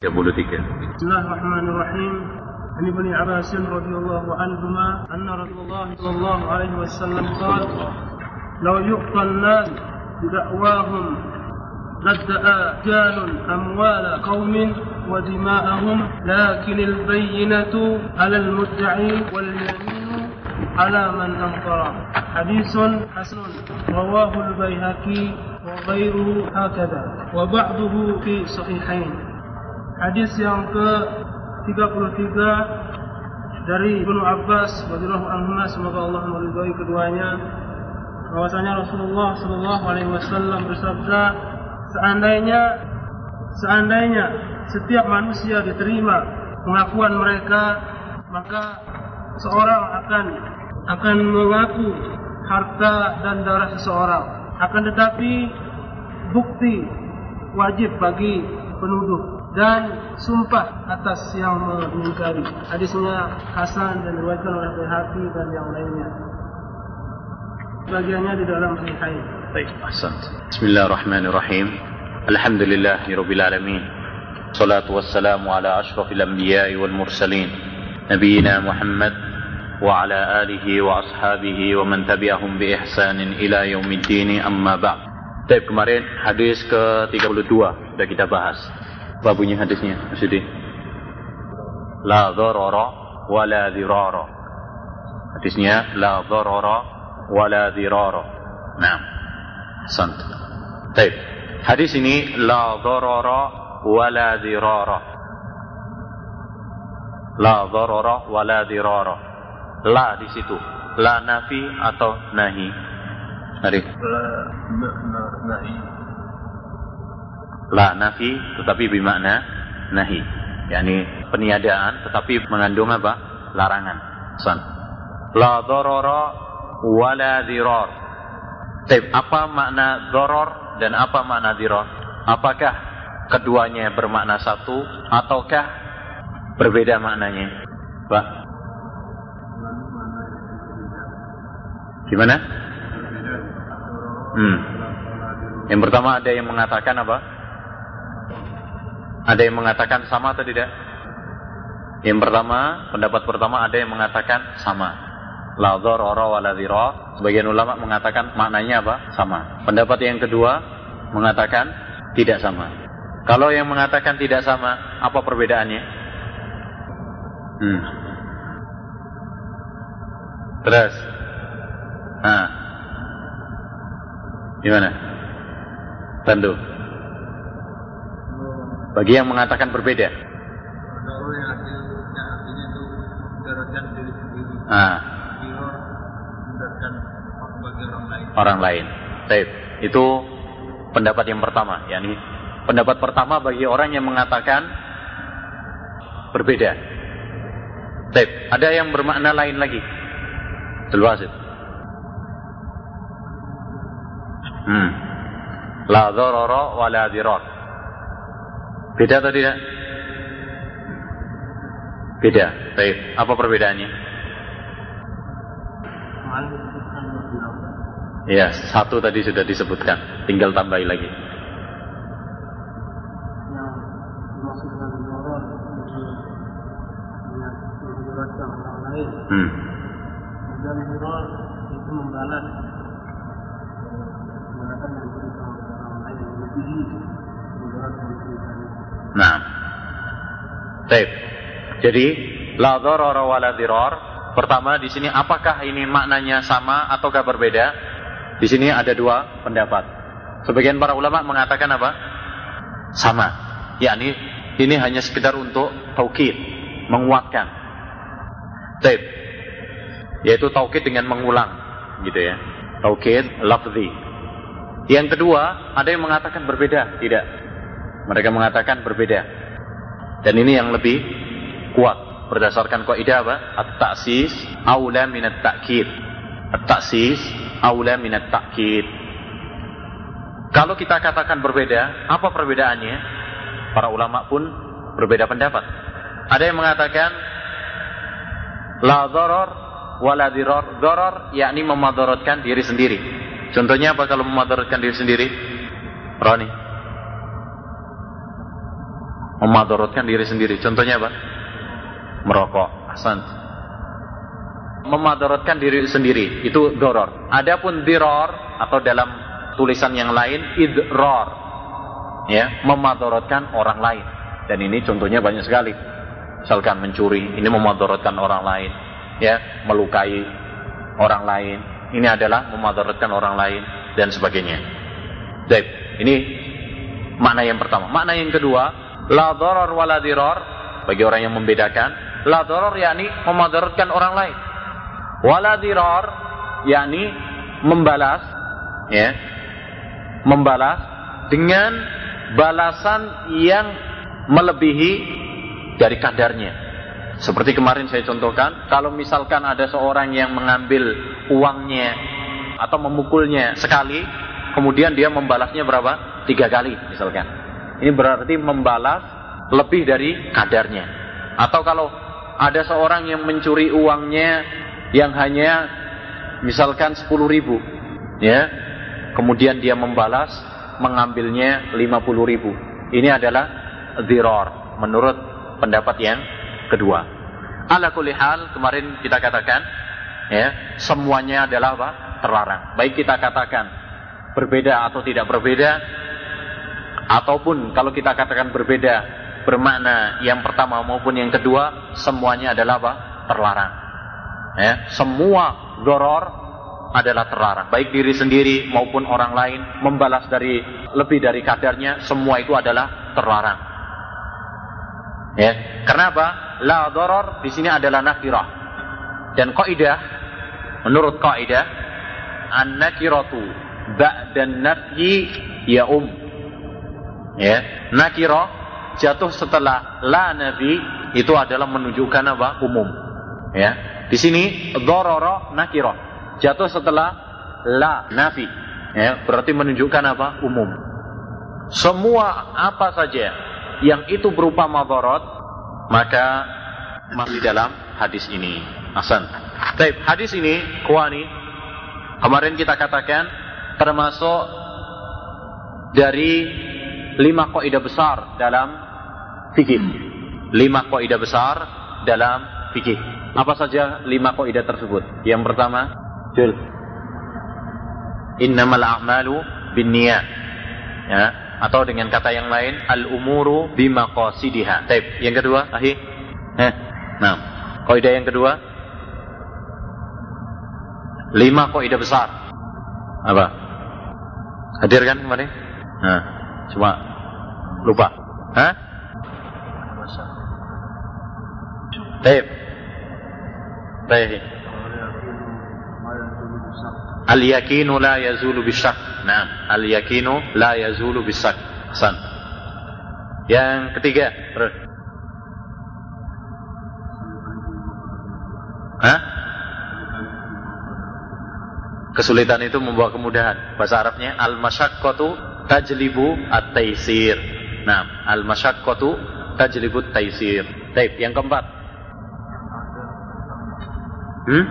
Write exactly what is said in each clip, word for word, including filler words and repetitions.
tiga puluh tiga. Bismillahirrahmanirrahim. An Ibnu Abbas radhiyallahu anhuma anna Rasulullah sallallahu alaihi wasallam qala law yuqta an-nas bida'wahum ladda'a jalun amwala qaumin wa dima'ahum lakin al-bayyinatu 'ala al-mudda'i wal yaminu 'ala man ankara. Haditsun hasanun rawahu al-Baihaqi wa ghairuhu hakadha wa ba'duhu fi sahihain. Hadis yang ke tiga puluh tiga dari Ibnu Abbas radhiyallahu anhu, semoga Allah meridhai keduanya, bahwasanya Rasulullah sallallahu alaihi wasallam bersabda, seandainya seandainya setiap manusia diterima pengakuan mereka, maka seorang akan akan mengaku harta dan darah seseorang. Akan tetapi bukti wajib bagi penuduh dan sumpah atas yang mengingkari. Hadisnya hasan dan diriwayatkan oleh Baihaqi dan yang lainnya. Bagiannya di dalam Sahihain. Baik, ahsan. Bismillahirrahmanirrahim. Alhamdulillahirabbil alamin. Shalatu wassalamu ala asyrafil anbiya'i wal mursalin. Nabiyyina Muhammad wa ala alihi wa ashabihi wa man tabi'ahum bi ihsanin ila yaumiddin, amma ba'd. Baik, kemarin hadis ke tiga puluh dua sudah kita bahas. Apa bunyi hadisnya, Maksudi? La dharara wa la dhirara. Hadisnya la dharara wa la dhirara. Naam. Sant. Baik. Hadis ini la dharara wa la dhirara. La dharara wa la dhirara. La di situ. La nafi atau nahi? Mari. La nahi. La nafi tetapi bermakna nahi, yakni peniadaan tetapi mengandung apa? Larangan. San. La darara wa la dirar. Baik, apa makna darar dan apa makna dirar? Apakah keduanya bermakna satu ataukah berbeda maknanya? Pak, gimana? Hmm. Yang pertama ada yang mengatakan apa? Ada yang mengatakan sama atau tidak? Yang pertama, pendapat pertama ada yang mengatakan sama. La dharara wa la dhirar. Sebagian ulama mengatakan maknanya apa? Sama. Pendapat yang kedua mengatakan tidak sama. Kalau yang mengatakan tidak sama, apa perbedaannya? Hmm. Terus. Nah. Gimana? Bantu. Bagi yang mengatakan berbeda. Kalau yang artinya artinya itu mendaratkan diri sendiri. Ah. Mendaratkan bagi orang lain. Orang lain. Baik. Itu pendapat yang pertama. Yani pendapat pertama bagi orang yang mengatakan berbeda. Baik. Ada yang bermakna lain lagi. Terwasit. Hmm. La dharara wa la dhirar. Beda atau tidak? Beda. Baik. Apa perbedaannya? Ya, satu tadi sudah disebutkan. Tinggal tambahi lagi. Yang dimaksud dengan doror itu menjelaskan orang lain. Hmm. Dan doror itu membalas menggunakan yang berusaha orang lain melebihi menjelaskan cerita. Nah, baik. Jadi la dharara wa la dhirar. Pertama di sini apakah ini maknanya sama ataukah berbeda? Di sini ada dua pendapat. Sebagian para ulama mengatakan apa? Sama. Yakni ini hanya sekedar untuk taukid, menguatkan. Baik. Yaitu taukid dengan mengulang, gitu ya. Taukid lafzi. Yang kedua, ada yang mengatakan berbeda, tidak. Mereka mengatakan berbeda. Dan ini yang lebih kuat berdasarkan kaidah apa? At-ta'sis aula min at-ta'kid. At-ta'sis aula min at-ta'kid. Kalau kita katakan berbeda, apa perbedaannya? Para ulama pun berbeda pendapat. Ada yang mengatakan la dharar wa la dhirar. Dharar yakni memadaratkan diri sendiri. Contohnya apa kalau memadaratkan diri sendiri? Roni. Memadaratkan diri sendiri. Contohnya apa? Merokok. Ahsan. Memadaratkan diri sendiri itu doror. Adapun diror atau dalam tulisan yang lain idror, ya, memadaratkan orang lain. Dan ini contohnya banyak sekali. Misalkan mencuri, ini memadaratkan orang lain, ya, melukai orang lain, ini adalah memadaratkan orang lain dan sebagainya. Baik, ini makna yang pertama. Makna yang kedua, la darar wa la dirar, bagi orang yang membedakan, la darar yakni memadaratkan orang lain. Wa la dirar yakni membalas, ya. Membalas dengan balasan yang melebihi dari kadarnya. Seperti kemarin saya contohkan, kalau misalkan ada seorang yang mengambil uangnya atau memukulnya sekali, kemudian dia membalasnya berapa? Tiga kali misalkan. Ini berarti membalas lebih dari kadarnya. Atau kalau ada seorang yang mencuri uangnya yang hanya misalkan sepuluh ribu, ya, kemudian dia membalas mengambilnya lima puluh ribu. Ini adalah dhirar menurut pendapat yang kedua. Ala kulli hal, kemarin kita katakan, ya, semuanya adalah apa? Terlarang. Baik kita katakan berbeda atau tidak berbeda, ataupun kalau kita katakan berbeda bermakna yang pertama maupun yang kedua, semuanya adalah apa? Terlarang. Ya, semua doror adalah terlarang. Baik diri sendiri maupun orang lain membalas dari lebih dari kadarnya, semua itu adalah terlarang. Ya, kenapa? La doror di sini adalah nakirah. Dan kaidah, menurut kaidah, an-nakiratu ba'dan nafyi ya um. Ya, nakirah jatuh setelah la nafi itu adalah menunjukkan apa? Umum. Ya, di sini dororo nakirah jatuh setelah la nafi. Ya, berarti menunjukkan apa? Umum. Semua apa saja yang itu berupa madarat, maka masih dalam hadis ini. Hasan. Baik, hadis ini, kuani, kemarin kita katakan termasuk dari lima kaidah besar dalam fikih. Lima kaidah besar dalam fikih. Apa saja lima kaidah tersebut? Yang pertama, jul. Innamal a'malu binniyat. Ya, atau dengan kata yang lain, al-umuru bimaqasidiha. Baik, yang kedua, ahi. Eh, nah, kaidah yang kedua, lima kaidah besar. Apa? Hadir kan kemarin? Nah, cuma lupa. Hah? Baik. Baik. Al-yakinu la yazulu bisyak. Nah, al-yakinu la yazulu bisyak. Hasan. Yang ketiga, terus. Hah? Kesulitan itu membawa kemudahan. Bahasa Arabnya al-masyaqqatu tajlibu at-taisir. Nah, al-masyaqqatu tajlibu at-taisir. Baik, yang keempat. Hmm?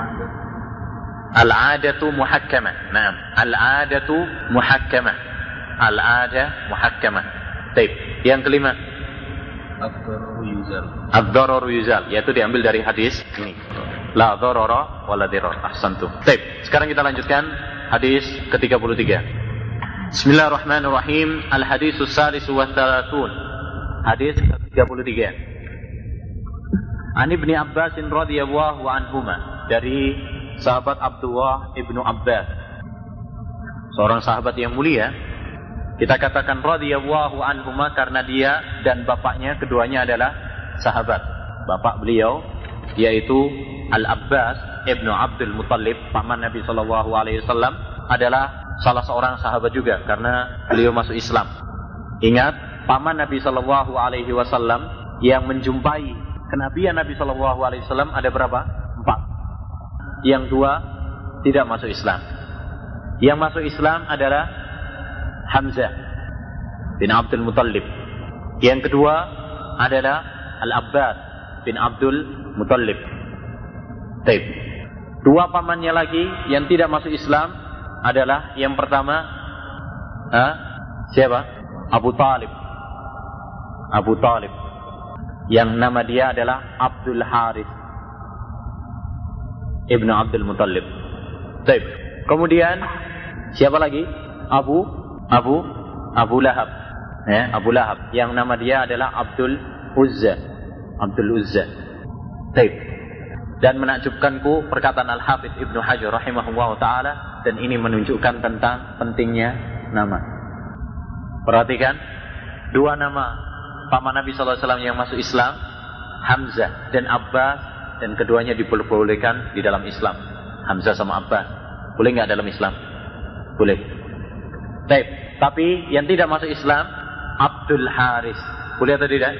Al-'adatu muhakkamah. Naam, al-'adatu muhakkamah. Al-'adah muhakkamah. Baik, yang kelima. Ad-dararu yuzal. Ad-dararu yuzal, yaitu diambil dari hadis ini. La dharara wa la dirar. Ahsantum. Baik, sekarang kita lanjutkan hadis ke tiga puluh tiga. Bismillahirrahmanirrahim. Al-hadisus salisu wa thalathun. Hadis ke tiga puluh tiga. An Ibni Abbas radhiyallahu anhuma, dari sahabat Abdullah ibnu Abbas, seorang sahabat yang mulia. Kita katakan radhiyallahu anhuma karena dia dan bapaknya keduanya adalah sahabat. Bapak beliau yaitu Al-Abbas ibnu Abdul Muttalib, paman Nabi sallallahu alaihi wasallam, adalah salah seorang sahabat juga karena beliau masuk Islam. Ingat, paman Nabi sallallahu alaihi wasallam yang menjumpai kenabian Nabi sallallahu alaihi wasallam ada berapa? Empat. Yang dua tidak masuk Islam. Yang masuk Islam adalah Hamzah bin Abdul Muttalib. Yang kedua adalah Al-Abbas bin Abdul Muttalib. Baik. Dua pamannya lagi yang tidak masuk Islam adalah yang pertama, ha? Siapa? Abu Talib. Abu Talib, yang nama dia adalah Abdul Harith ibnu Abdul Muttalib. Baik. Kemudian siapa lagi? Abu Abu Abu Lahab. Ya, Abu Lahab yang nama dia adalah Abdul Uzza. Abdul Uzza. Baik. Dan menakjubkanku perkataan Al-Hafidz Ibnu Hajar rahimahullah ta'ala, dan ini menunjukkan tentang pentingnya nama. Perhatikan, dua nama paman Nabi sallallahu alaihi wasallam yang masuk Islam, Hamzah dan Abbas, dan keduanya diperbolehkan di dalam Islam. Hamzah sama Abbas boleh nggak dalam Islam? Boleh. Baik. Tapi yang tidak masuk Islam, Abdul Haris, boleh atau tidak?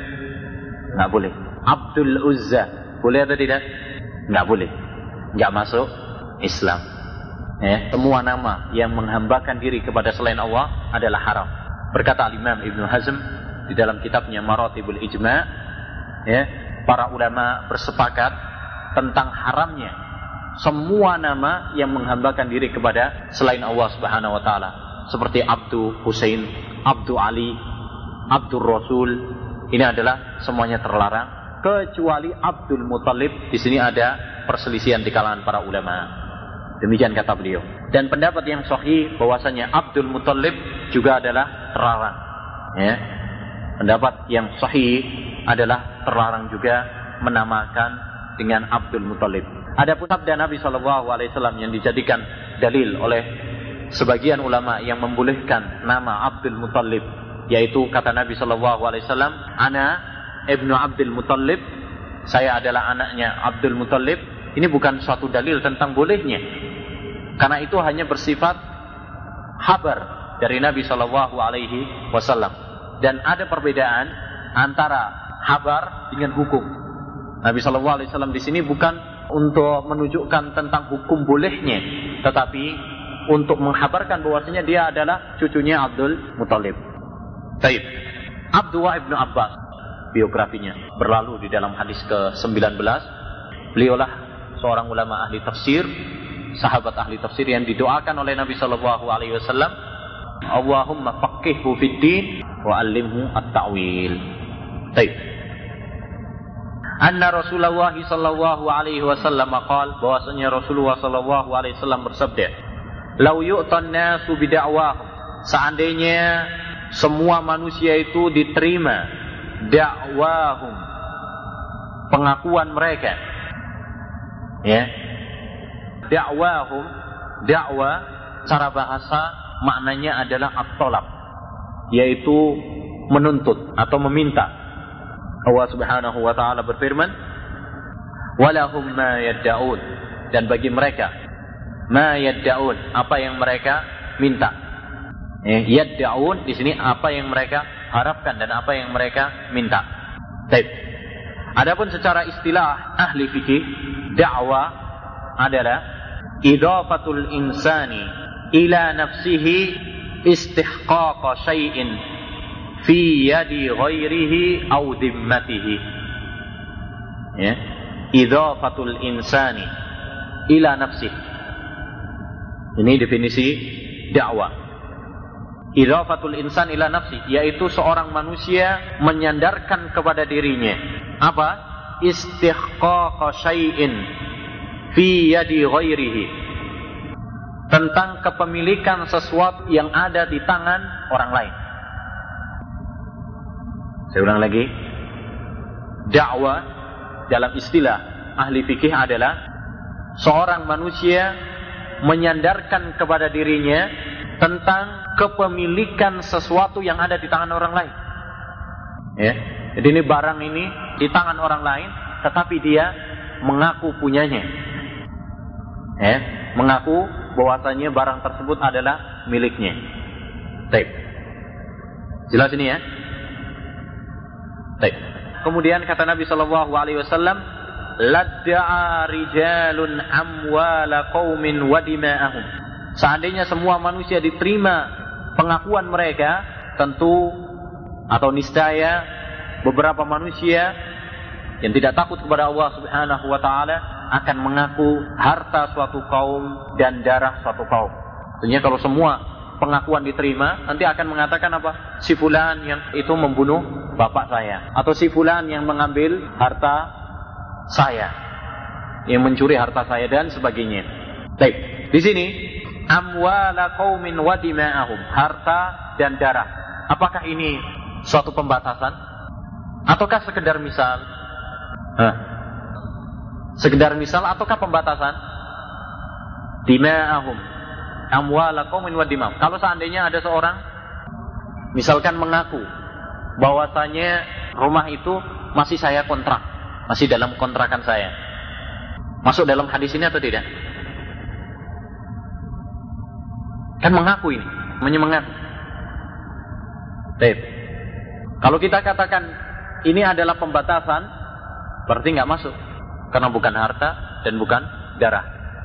Nggak boleh. Abdul Uzza, boleh atau tidak? Nggak boleh. Nggak masuk Islam. Ya, semua nama yang menghambakan diri kepada selain Allah adalah haram. Berkata Al-Imam Ibnu Hazm di dalam kitabnya Maratibul Ijma', ya, para ulama bersepakat tentang haramnya semua nama yang menghambakan diri kepada selain Allah Subhanahu wa taala, seperti Abdu Husain, Abdu Ali, Abdul Rasul. Ini adalah semuanya terlarang, kecuali Abdul Muttalib. Di sini ada perselisihan di kalangan para ulama. Demikian kata beliau. Dan pendapat yang sahih bahwasanya Abdul Muttalib juga adalah terlarang. Ya. Pendapat yang sahih adalah terlarang juga menamakan dengan Abdul Muttalib. Adapun sabda Nabi sallallahu alaihi wasallam yang dijadikan dalil oleh sebagian ulama yang membolehkan nama Abdul Muttalib, yaitu kata Nabi sallallahu alaihi wasallam, "Ana ibnu Abdul Muttalib," saya adalah anaknya Abdul Muttalib. Ini bukan suatu dalil tentang bolehnya, karena itu hanya bersifat khabar dari Nabi sallallahu alaihi wasallam. Dan ada perbedaan antara khabar dengan hukum. Nabi sallallahu alaihi wasallam di sini bukan untuk menunjukkan tentang hukum bolehnya, tetapi untuk mengkhabarkan bahwasanya dia adalah cucunya Abdul Muttalib. Baik. Abdullah ibnu Abbas, biografinya berlalu di dalam hadis ke sembilan belas. Beliaulah seorang ulama ahli tafsir, sahabat ahli tafsir yang didoakan oleh Nabi sallallahu alaihi wasallam, Allahumma faqihhu fid din wa 'allimhu at-ta'wil. Baik. Anna Rasulullah sallallahu alaihi wasallam qala, bahwasanya Rasulullah sallallahu alaihi wasallam bersabda, "Lau yu'tan nasu bid'awahum," seandainya semua manusia itu diterima dakwahum, pengakuan mereka. Ya. Dakwahum, dakwah secara bahasa maknanya adalah at-talab, yaitu menuntut atau meminta. Allah Subhanahu wa taala berfirman, "Walahum ma yadda'un," dan bagi mereka ma yadda'un, apa yang mereka minta. Eh, yadda'un di sini apa yang mereka harapkan dan apa yang mereka minta. Baik. Adapun secara istilah ahli fikih, dakwah adalah idhafatul insani ila nafsihi istihqaqa syai'in fi yadi ghairihi aw dhimmatihi. Ya, idhafatul insani ila nafsihi. Ini definisi dakwah. Idhafatul insan ila nafsi, yaitu seorang manusia menyandarkan kepada dirinya apa? Istihqaqa syai'in fi yadi ghairihi, tentang kepemilikan sesuatu yang ada di tangan orang lain. Saya ulang lagi. Dakwah dalam istilah ahli fikih adalah seorang manusia menyandarkan kepada dirinya tentang kepemilikan sesuatu yang ada di tangan orang lain. Ya. Jadi ini barang ini di tangan orang lain, tetapi dia mengaku punyanya. Ya. Mengaku bahwasanya barang tersebut adalah miliknya. Baik. Jelas ini ya? Baik. Kemudian kata Nabi sallallahu alaihi wasallam, "Ladda'a rijalun amwala qaumin wa dima'ahum." Seandainya semua manusia diterima pengakuan mereka, tentu atau niscaya beberapa manusia yang tidak takut kepada Allah Subhanahu wa taala akan mengaku harta suatu kaum dan darah suatu kaum. Artinya kalau semua pengakuan diterima, nanti akan mengatakan apa? Si fulan yang itu membunuh bapak saya, atau si fulan yang mengambil harta saya, yang mencuri harta saya dan sebagainya. Baik, di sini amwala qaumin wa dima'ahum, harta dan darah. Apakah ini suatu pembatasan ataukah sekedar misal? Hah? Sekedar misal ataukah pembatasan? Dima'ahum, amwala qaumin wa dima'ahum. Kalau seandainya ada seorang misalkan mengaku bahwasanya rumah itu masih saya kontrak, masih dalam kontrakan saya, masuk dalam hadis ini atau tidak? Kan mengaku ini, mengaku. Baik. Kalau kita katakan ini adalah pembatasan, berarti nggak masuk, karena bukan harta dan bukan darah.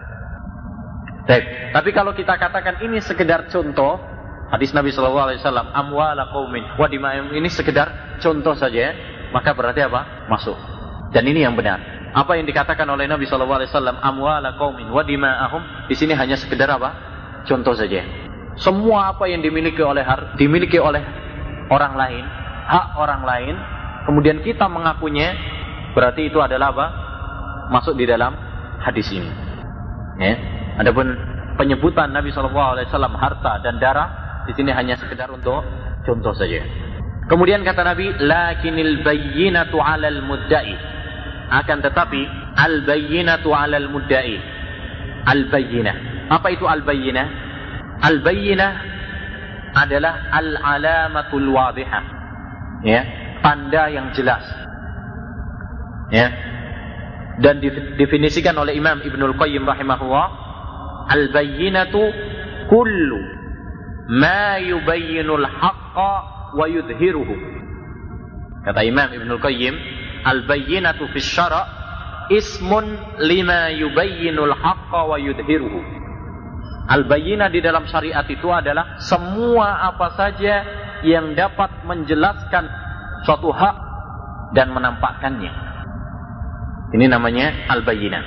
Baik. Tapi kalau kita katakan ini sekedar contoh, hadis Nabi Shallallahu Alaihi Wasallam, amwala qaumin wa dima'ahum, ini sekedar contoh saja, maka berarti apa? Masuk. Dan ini yang benar. Apa yang dikatakan oleh Nabi Shallallahu Alaihi Wasallam, amwala qaumin wa dima'ahum, di sini hanya sekedar apa? Contoh saja. Semua apa yang dimiliki oleh har, dimiliki oleh orang lain, hak orang lain, kemudian kita mengakunya, berarti itu adalah apa? Masuk di dalam hadis ini. Ya. Adapun penyebutan Nabi Shallallahu Alaihi Wasallam harta dan darah di sini hanya sekedar untuk contoh saja. Kemudian kata Nabi, lakinil bayyinatu 'alal mudda'i. Akan tetapi al bayyinatu 'alal mudda'i. Al bayyinah. Apa itu al-bayyinah? Al-bayyinah adalah al-alamatul wadihah. Ya, tanda yang jelas. Ya. Dan didefinisikan oleh Imam Ibnul Qayyim rahimahullah, al-bayyinatu kullu ma yubayyinul haqqa wa yudhiruhu. Kata Imam Ibnul Qayyim, al-bayyinatu fi syara' ismun lima yubayyinul haqqa wa yudhiruhu. Al-bayyinah di dalam syariat itu adalah semua apa saja yang dapat menjelaskan suatu hak dan menampakkannya. Ini namanya al-bayyinah.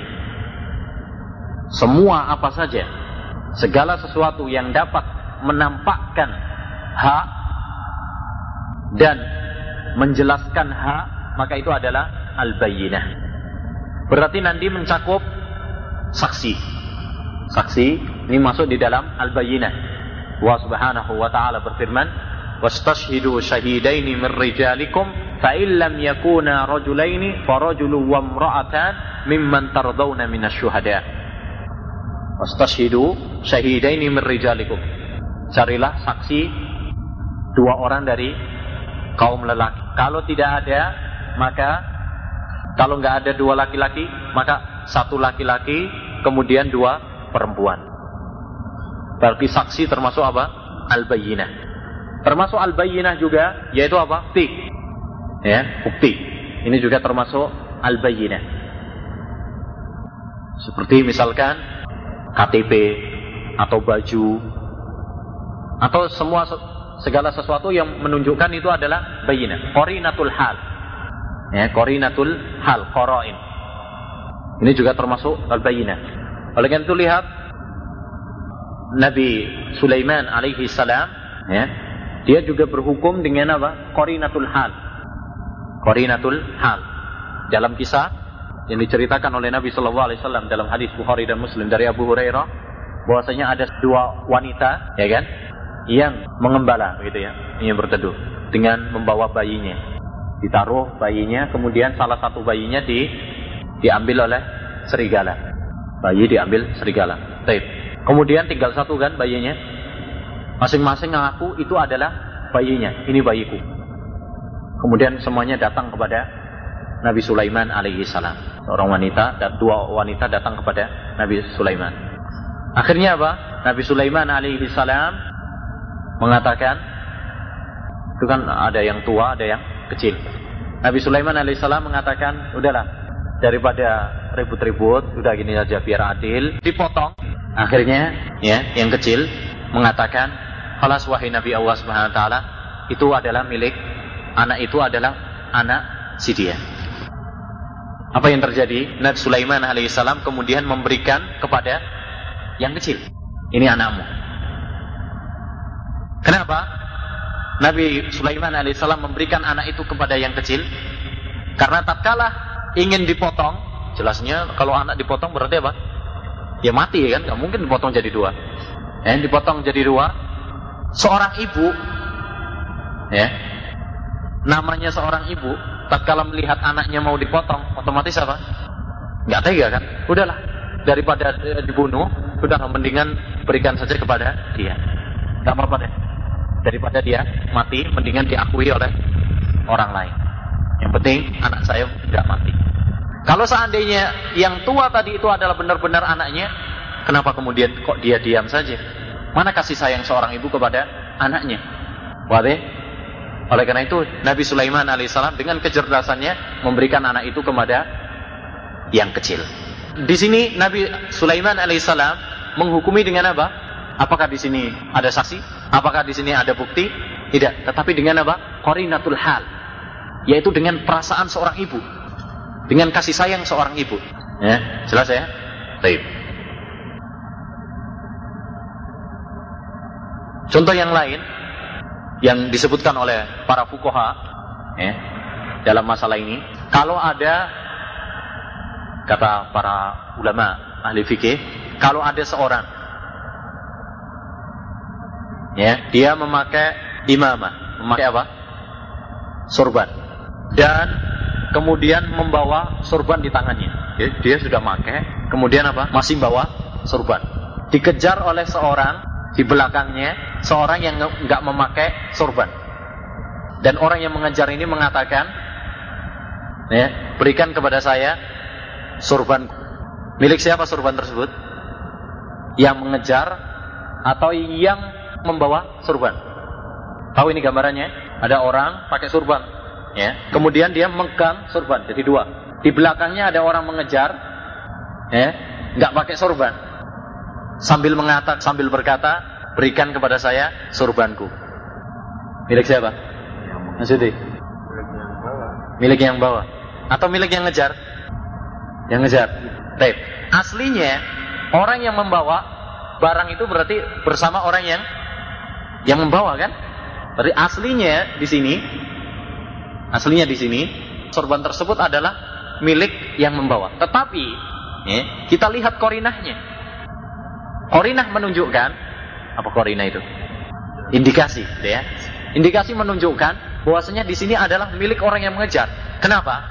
Semua apa saja, segala sesuatu yang dapat menampakkan hak dan menjelaskan hak, maka itu adalah al-bayyinah. Berarti nanti mencakup saksi. Saksi ini masuk di dalam al-bayyinah. Wa subhanahu wa ta'ala berfirman, wastashhidu shahidaini min rijalikum fa illam yakuna rajulaini fa rajulun wa imra'atan mimman tardawna minasy syuhada. Wastashhidu shahidaini min rijalikum. Carilah saksi dua orang dari kaum lelaki. Kalau tidak ada, maka kalau enggak ada dua laki-laki, maka satu laki-laki kemudian dua perempuan. Berarti saksi termasuk apa? Al-bayyinah. Termasuk al-bayyinah juga, yaitu apa? Bukti. Ya, bukti. Ini juga termasuk al-bayyinah. Seperti misalkan K T P atau baju atau semua segala sesuatu yang menunjukkan itu adalah bayyinah. Qarinatul hal. Ya, qarinatul hal, qara'in. Ini juga termasuk al-bayyinah. Oleh karena itu lihat Nabi Sulaiman alaihi salam, ya, dia juga berhukum dengan apa? Qarinatul hal. Qarinatul hal. Dalam kisah yang diceritakan oleh Nabi sallallahu alaihi wasallam dalam hadis Bukhari dan Muslim dari Abu Hurairah, bahwasanya ada dua wanita, ya kan, yang mengembala begitu ya, yang berteduh dengan membawa bayinya. Ditaruh bayinya, kemudian salah satu bayinya di diambil oleh serigala. Bayi diambil serigala. Baik. Kemudian tinggal satu kan bayinya. Masing-masing ngaku itu adalah bayinya. Ini bayiku. Kemudian semuanya datang kepada Nabi Sulaiman alaihi salam. Seorang wanita dan dua wanita datang kepada Nabi Sulaiman. Akhirnya apa? Nabi Sulaiman alaihi salam mengatakan, itu kan ada yang tua, ada yang kecil. Nabi Sulaiman alaihi salam mengatakan, udahlah, daripada ribut-ribut, udah gini aja biar adil, dipotong. Akhirnya ya, yang kecil mengatakan, "Khalas wahai Nabi Allah Subhanahu wa taala, itu adalah milik anak itu adalah anak si dia." Apa yang terjadi? Nabi Sulaiman alaihissalam kemudian memberikan kepada yang kecil. Ini anakmu. Kenapa? Nabi Sulaiman alaihissalam memberikan anak itu kepada yang kecil? Karena tatkala ingin dipotong, jelasnya kalau anak dipotong berarti apa? Ya mati kan, nggak mungkin dipotong jadi dua. Ya, dipotong jadi dua. Seorang ibu, ya, namanya seorang ibu, tatkala melihat anaknya mau dipotong, otomatis apa? Nggak tega kan? Udahlah, daripada dibunuh, udah mendingan berikan saja kepada dia. Nggak apa-apa deh. Daripada dia mati, mendingan diakui oleh orang lain. Yang penting anak saya tidak mati. Kalau seandainya yang tua tadi itu adalah benar-benar anaknya, kenapa kemudian kok dia diam saja? Mana kasih sayang seorang ibu kepada anaknya? Wadah. Oleh karena itu Nabi Sulaiman alaihissalam dengan kecerdasannya memberikan anak itu kepada yang kecil. Di sini Nabi Sulaiman alaihissalam menghukumi dengan apa? Apakah di sini ada saksi? Apakah di sini ada bukti? Tidak. Tetapi dengan apa? Qarinatul hal, yaitu dengan perasaan seorang ibu, dengan kasih sayang seorang ibu. Ya, jelas ya? Baik. Contoh yang lain yang disebutkan oleh para fuqaha, ya, dalam masalah ini, kalau ada, kata para ulama ahli fikih, kalau ada seorang, ya, dia memakai imamah, memakai apa? Sorban, dan kemudian membawa sorban di tangannya. Ya, dia sudah memakai, kemudian apa? Masih bawa sorban. Dikejar oleh seorang di belakangnya, seorang yang enggak memakai sorban. Dan orang yang mengejar ini mengatakan, ya, berikan kepada saya sorban. Milik siapa sorban tersebut? Yang mengejar atau yang membawa sorban? Tahu ini gambarannya? Ada orang pakai sorban, ya. Kemudian dia megang sorban, jadi dua. Di belakangnya ada orang mengejar, ya, nggak pakai sorban, sambil mengatakan, sambil berkata, berikan kepada saya sorbanku. Milik siapa? Maksudnya? Milik yang bawa. Atau milik yang ngejar? Yang ngejar. Baik. Aslinya orang yang membawa barang itu berarti bersama orang yang yang membawa kan? Berarti aslinya di sini, aslinya di sini sorban tersebut adalah milik yang membawa. Tetapi ya, kita lihat korinahnya. Korinah menunjukkan apa korinah itu? Indikasi, ya. Indikasi menunjukkan bahwasanya di sini adalah milik orang yang mengejar. Kenapa?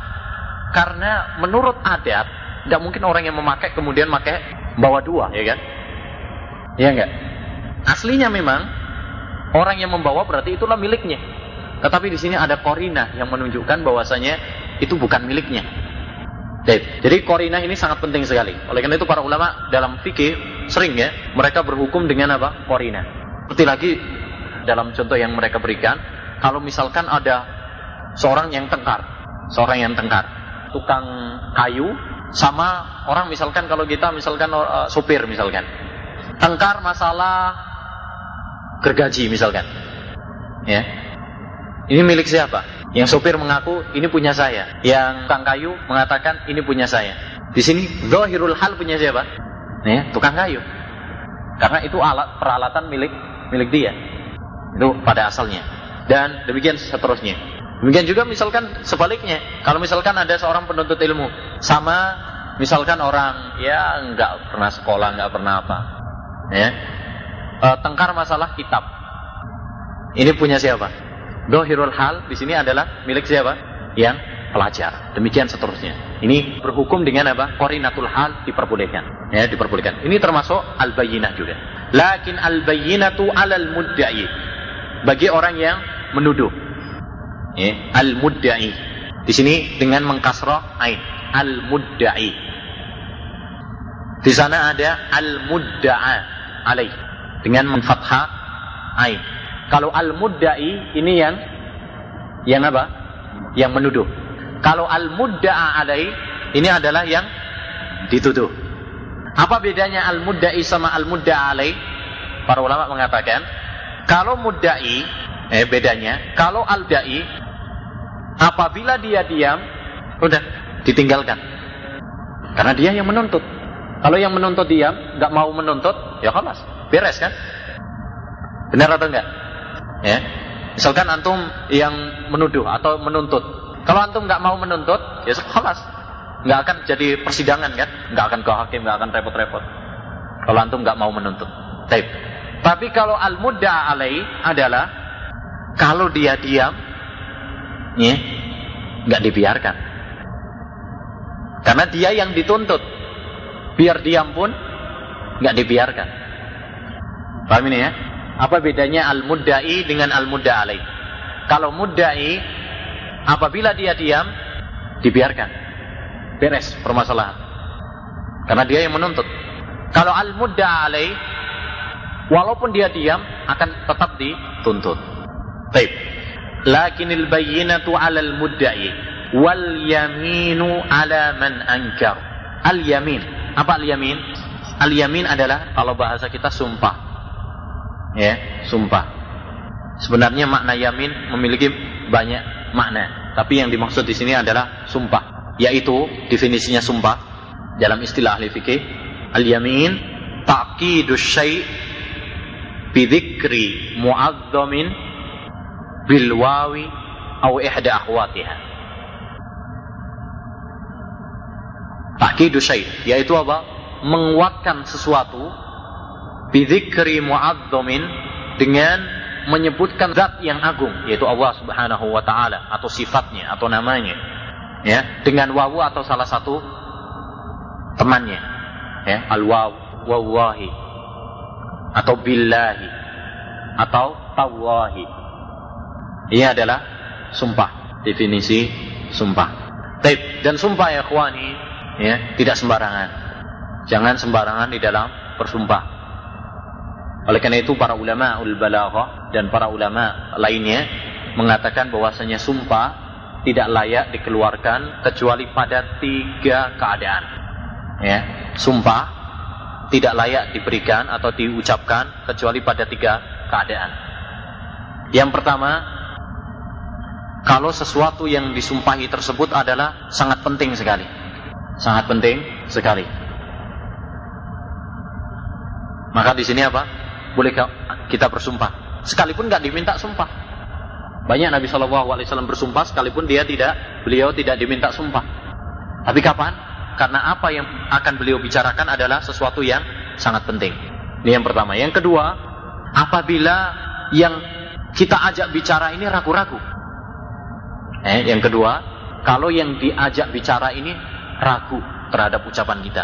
Karena menurut adat tidak mungkin orang yang memakai kemudian pakai bawa dua, ya kan? Iya enggak? Aslinya memang orang yang membawa berarti itulah miliknya. Tetapi di sini ada korinah yang menunjukkan bahwasanya itu bukan miliknya. Jadi korinah ini sangat penting sekali. Oleh karena itu para ulama dalam fikih sering ya mereka berhukum dengan apa? Korinah. Seperti lagi dalam contoh yang mereka berikan, kalau misalkan ada seorang yang tengkar, seorang yang tengkar, tukang kayu sama orang misalkan kalau kita misalkan uh, supir misalkan, tengkar masalah gergaji misalkan, ya, ini milik siapa? Yang supir mengaku ini punya saya, yang tukang kayu mengatakan ini punya saya. Di sini zahirul hal punya siapa? Ya, tukang kayu. Karena itu alat peralatan milik milik dia. Itu pada asalnya. Dan demikian seterusnya. Demikian juga misalkan sebaliknya, kalau misalkan ada seorang penuntut ilmu sama misalkan orang ya nggak pernah sekolah, nggak pernah apa, ya, e, tengkar masalah kitab. Ini punya siapa? Zahirul hal di sini adalah milik siapa? Yang pelajar. Demikian seterusnya. Ini berhukum dengan apa? Qarinatul hal diperbolehkan. Ya, diperbolehkan. Ini termasuk al-bayyinah juga. Lakin al-bayyinatu 'alal mudda'i. Bagi orang yang menuduh. Ya, al-mudda'i. Di sini dengan mengkasrah ain. Al-mudda'i. Di sana ada al-mudda'a alaih dengan menfathah ain. Kalau al-mudda'i ini yang yang apa? Yang menuduh. Kalau al-mudda'a alaih ini adalah yang dituduh. Apa bedanya al-mudda'i sama al-mudda'a alaih? Para ulama mengatakan kalau mudda'i eh bedanya, kalau al-da'i apabila dia diam udah ditinggalkan. Karena dia yang menuntut. Kalau yang menuntut diam, enggak mau menuntut, ya khalas, beres kan? Benar atau enggak? Ya. Misalkan antum yang menuduh atau menuntut. Kalau antum nggak mau menuntut, ya khalas, nggak akan jadi persidangan kan, nggak akan ke hakim, nggak akan repot-repot. Kalau antum nggak mau menuntut. Taip. Tapi kalau al-mudda'a alai adalah kalau dia diam, ya, nggak dibiarkan. Karena dia yang dituntut, biar diam pun nggak dibiarkan. Paham ini ya? Apa bedanya al-mudda'i dengan al-mudda'a alai? Kalau mudda'i, apabila dia diam, dibiarkan, beres permasalahan, karena dia yang menuntut. Kalau al-mudda'a alai, walaupun dia diam, akan tetap dituntut. Baik. Lakinil bayyinatu 'alal mudda'i wal yaminu 'ala man ankar. Al-yamin. Apa al-yamin? Al-yamin adalah kalau bahasa kita sumpah. Ya, sumpah. Sebenarnya makna yamin memiliki banyak makna, tapi yang dimaksud di sini adalah sumpah, yaitu definisinya sumpah dalam istilah ahli fikih, al-yamin ta'kidus syai' bi dzikri mu'azzamin bil wawi aw ihda akhwatiha. Ta'kidus syai' yaitu apa? Menguatkan sesuatu bi dzikri mu'azzamin, dengan menyebutkan zat yang agung, yaitu Allah Subhanahu wa taala, atau sifatnya atau namanya, ya, dengan wawu atau salah satu temannya, ya, al-waw, wallahi, atau billahi, atau tawahi. Ini adalah sumpah, definisi sumpah. Taib. Dan sumpah ya ikhwani, ya, tidak sembarangan. Jangan sembarangan di dalam bersumpah. Oleh karena itu para ulama ul balaghah dan para ulama lainnya mengatakan bahwasanya sumpah tidak layak dikeluarkan kecuali pada tiga keadaan. Ya, sumpah tidak layak diberikan atau diucapkan kecuali pada tiga keadaan. Yang pertama, kalau sesuatu yang disumpahi tersebut adalah sangat penting sekali, sangat penting sekali. Maka di sini apa? Boleh kita bersumpah sekalipun nggak diminta sumpah. Banyak Nabi Shallallahu Alaihi Wasallam bersumpah sekalipun dia tidak, beliau tidak diminta sumpah. Tapi kapan? Karena apa yang akan beliau bicarakan adalah sesuatu yang sangat penting. Ini yang pertama. Yang kedua, apabila yang kita ajak bicara ini ragu-ragu. Eh, yang kedua, kalau yang diajak bicara ini ragu terhadap ucapan kita.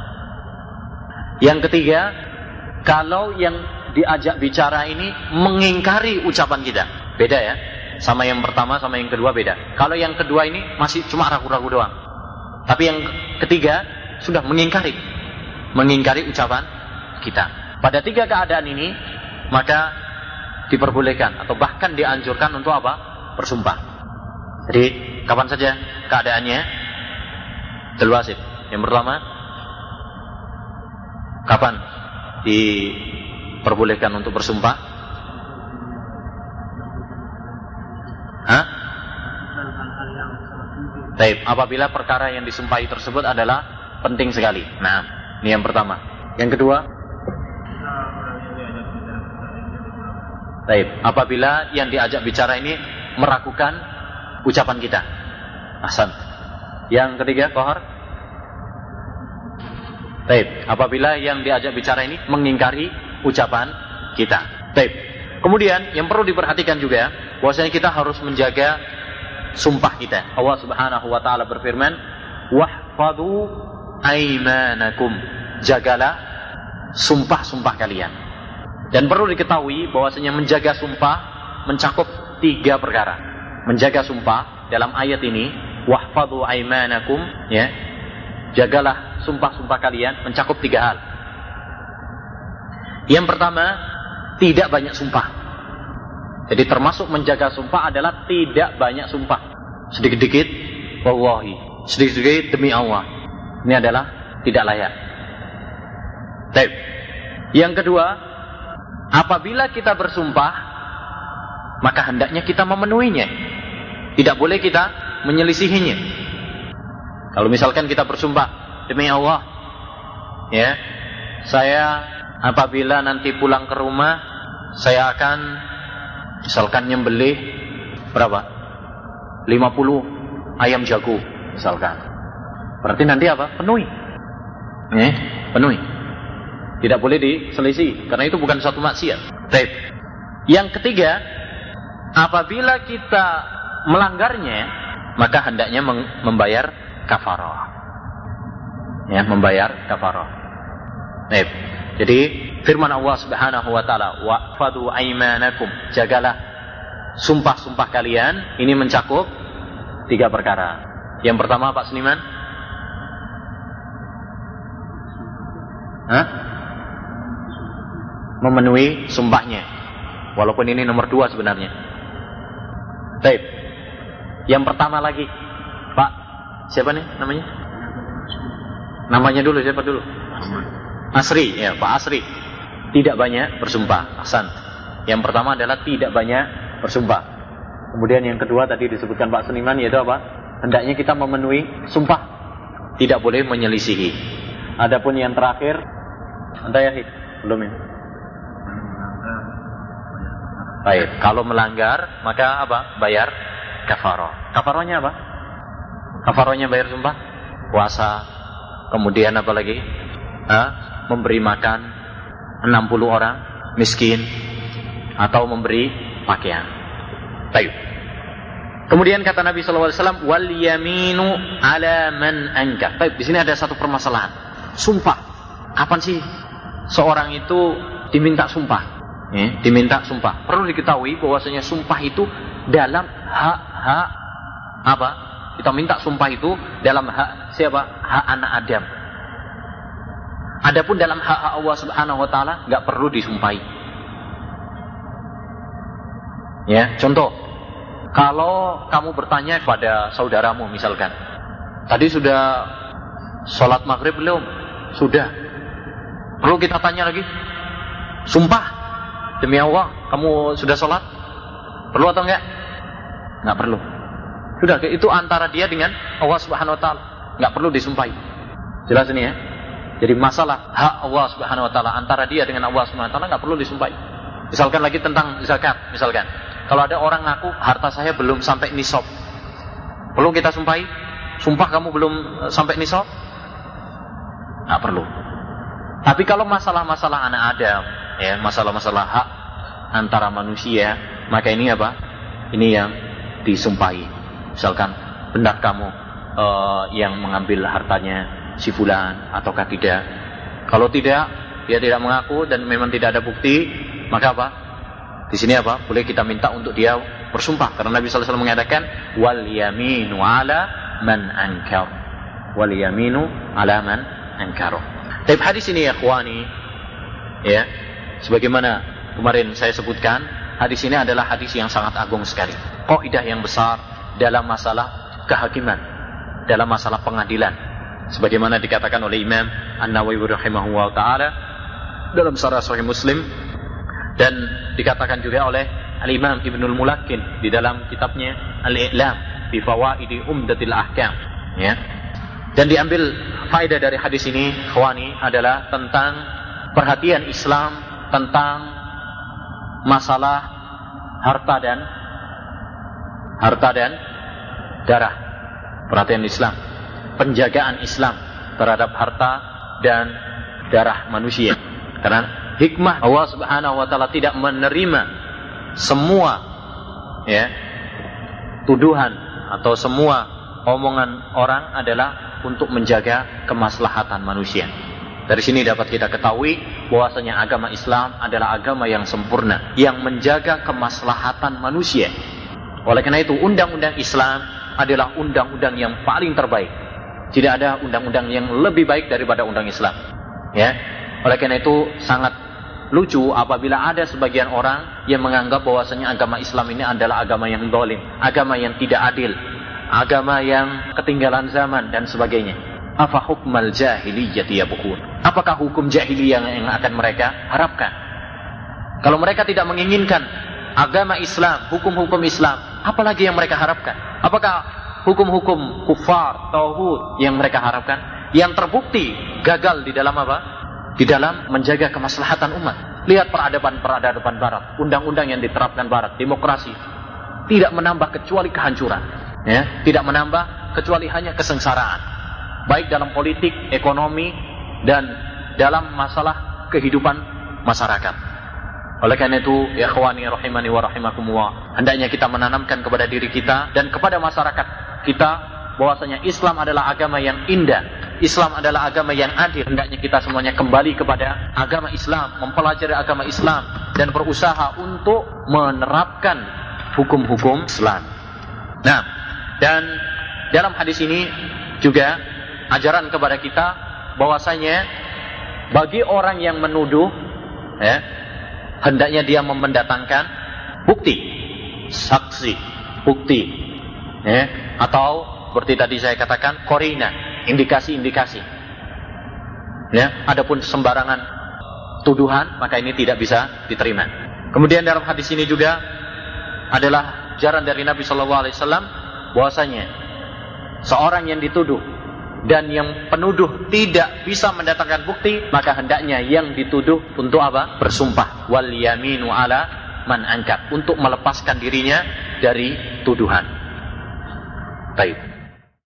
Yang ketiga, kalau yang diajak bicara ini mengingkari ucapan kita. Beda ya, sama yang pertama sama yang kedua beda. Kalau yang kedua ini masih cuma ragu-ragu doang, tapi yang ketiga sudah mengingkari, mengingkari ucapan kita. Pada tiga keadaan ini maka diperbolehkan atau bahkan dianjurkan untuk apa? Bersumpah. Jadi kapan saja keadaannya? Terwasit. Yang pertama, kapan diperbolehkan untuk bersumpah? Hah? Baik, apabila perkara yang disumpahi tersebut adalah penting sekali. Nah, ini yang pertama. Yang kedua, baik, apabila yang diajak bicara ini meragukan ucapan kita. Ahsan. Yang ketiga, Kohar. Baik, apabila yang diajak bicara ini mengingkari ucapan kita. Baik. Kemudian yang perlu diperhatikan juga, bahwasanya kita harus menjaga sumpah kita. Allah Subhanahu wa taala berfirman, "Wahfadhu aimanakum." Jagalah sumpah-sumpah kalian. Dan perlu diketahui bahwasanya menjaga sumpah mencakup tiga perkara. Menjaga sumpah dalam ayat ini, "Wahfadhu aimanakum", ya. Jagalah sumpah-sumpah kalian mencakup tiga hal. Yang pertama, tidak banyak sumpah. Jadi termasuk menjaga sumpah adalah tidak banyak sumpah. Sedikit-sedikit, wallahi, sedikit-sedikit demi Allah. Ini adalah tidak layak. Baik. Yang kedua, apabila kita bersumpah, maka hendaknya kita memenuhinya. Tidak boleh kita menyelisihinya. Kalau misalkan kita bersumpah, demi Allah, ya, saya apabila nanti pulang ke rumah, saya akan Misalkan nyembelih berapa? lima puluh ayam jago misalkan. Berarti nanti apa? Penuhi. Eh, penuhi. Tidak boleh diselisih karena itu bukan suatu maksiat. Baik. Yang ketiga, apabila kita melanggarnya, maka hendaknya membayar kafarah. Ya, membayar kafarah. Baik. Jadi firman Allah Subhanahu wa taala, "Wa'fadu aymanakum." Jagalah sumpah-sumpah kalian. Ini mencakup tiga perkara. Yang pertama, Pak Seniman? Hah? Memenuhi sumpahnya. Walaupun ini nomor dua sebenarnya. Baik. Yang pertama lagi, Pak, siapa nih namanya? Namanya dulu, siapa dulu? Asri, ya Pak Asri. Tidak banyak bersumpah. Ahsan. Yang pertama adalah tidak banyak bersumpah. Kemudian yang kedua tadi disebutkan Pak Seniman, yaitu apa? Hendaknya kita memenuhi sumpah. Tidak boleh menyelisihi. Adapun yang terakhir, Anda ya, belum ya? Baik, kalau melanggar maka apa? Bayar kafarah. Kafarahnya apa? Kafarahnya bayar sumpah, puasa, kemudian apa lagi? Ha? Memberi makan enam puluh orang miskin atau memberi pakaian. Baik. Kemudian kata Nabi sallallahu alaihi wasallam, wal yaminu ala man anka. Baik, di sini ada satu permasalahan. Sumpah. Kapan sih seorang itu diminta sumpah? Ya, diminta sumpah. Perlu diketahui bahwasanya sumpah itu dalam hak-hak apa? Kita minta sumpah itu dalam hak siapa? Hak anak Adam. Adapun dalam hak Allah Subhanahu wa taala enggak perlu disumpahi. Ya, contoh. Kalau kamu bertanya kepada saudaramu misalkan, tadi sudah sholat maghrib belum? Sudah. Perlu kita tanya lagi? Sumpah demi Allah, kamu sudah sholat? Perlu atau enggak? Enggak perlu. Sudah, itu antara dia dengan Allah Subhanahu wa taala. Enggak perlu disumpahi. Jelas ini ya? Jadi masalah hak Allah Subhanahu wa taala antara dia dengan Allah Subhanahu wa taala enggak perlu disumpahi. Misalkan lagi tentang zakat, misalkan. Kalau ada orang ngaku harta saya belum sampai nisab. Perlu kita sumpahi? Sumpah kamu belum sampai nisab? Enggak perlu. Tapi kalau masalah-masalah anak Adam, ya, masalah-masalah hak antara manusia, maka ini apa? Ini yang disumpahi. Misalkan benar kamu uh, yang mengambil hartanya si fulan ataukah tidak? Kalau tidak, dia tidak mengaku dan memang tidak ada bukti, maka apa? Di sini apa? Boleh kita minta untuk dia bersumpah karena Nabi sallallahu alaihi wasallam mengatakan wal yaminu ala man ankar. Wal yaminu ala man ankar. Tapi hadis ini ya ikhwani, ya, sebagaimana kemarin saya sebutkan, hadis ini adalah hadis yang sangat agung sekali. Kaidah yang besar dalam masalah kehakiman, dalam masalah pengadilan. Sebagaimana dikatakan oleh Imam An-Nawawi rahimahullah ta'ala dalam Syarah Sahih Muslim, dan dikatakan juga oleh Al-Imam Ibnul Mulakkin di dalam kitabnya Al-I'lam bi Fawaidi Umdatil Ahkam, ya. Dan diambil faedah dari hadis ini, khawani, adalah tentang perhatian Islam tentang masalah harta dan harta dan darah. Perhatian Islam, penjagaan Islam terhadap harta dan darah manusia. Karena hikmah Allah Subhanahu wa taala tidak menerima semua, ya, tuduhan atau semua omongan orang adalah untuk menjaga kemaslahatan manusia. Dari sini dapat kita ketahui bahwasanya agama Islam adalah agama yang sempurna, yang menjaga kemaslahatan manusia. Oleh karena itu, undang-undang Islam adalah undang-undang yang paling terbaik. Tidak ada undang-undang yang lebih baik daripada undang Islam. Ya. Oleh karena itu sangat lucu apabila ada sebagian orang yang menganggap bahwasanya agama Islam ini adalah agama yang zalim, agama yang tidak adil, agama yang ketinggalan zaman dan sebagainya. Afa hukmal jahiliyyati yabghun? Apakah hukum jahiliyah yang akan mereka harapkan? Kalau mereka tidak menginginkan agama Islam, hukum-hukum Islam, apalagi yang mereka harapkan? Apakah hukum-hukum kufar, tauhid yang mereka harapkan? Yang terbukti gagal di dalam apa? Di dalam menjaga kemaslahatan umat. Lihat peradaban-peradaban barat, undang-undang yang diterapkan barat, demokrasi, tidak menambah kecuali kehancuran, ya, tidak menambah kecuali hanya kesengsaraan, baik dalam politik, ekonomi, dan dalam masalah kehidupan masyarakat. Oleh karena itu, ya ikhwani rahimani wa rahimakumullah, hendaknya kita menanamkan kepada diri kita dan kepada masyarakat kita bahwasanya Islam adalah agama yang indah, Islam adalah agama yang adil. Hendaknya kita semuanya kembali kepada agama Islam, mempelajari agama Islam, dan berusaha untuk menerapkan hukum-hukum Islam. Nah, dan dalam hadis ini juga ajaran kepada kita bahwasanya bagi orang yang menuduh, ya, hendaknya dia mendatangkan bukti, saksi, bukti, ya, atau seperti tadi saya katakan, korina, indikasi-indikasi. Ya, adapun sembarangan tuduhan, maka ini tidak bisa diterima. Kemudian dalam hadis ini juga adalah ajaran dari Nabi Shallallahu Alaihi Wasallam bahwasanya seorang yang dituduh dan yang penuduh tidak bisa mendatangkan bukti, maka hendaknya yang dituduh untuk apa? Bersumpah, wal yaminu ala man angkat, untuk melepaskan dirinya dari tuduhan. Baik.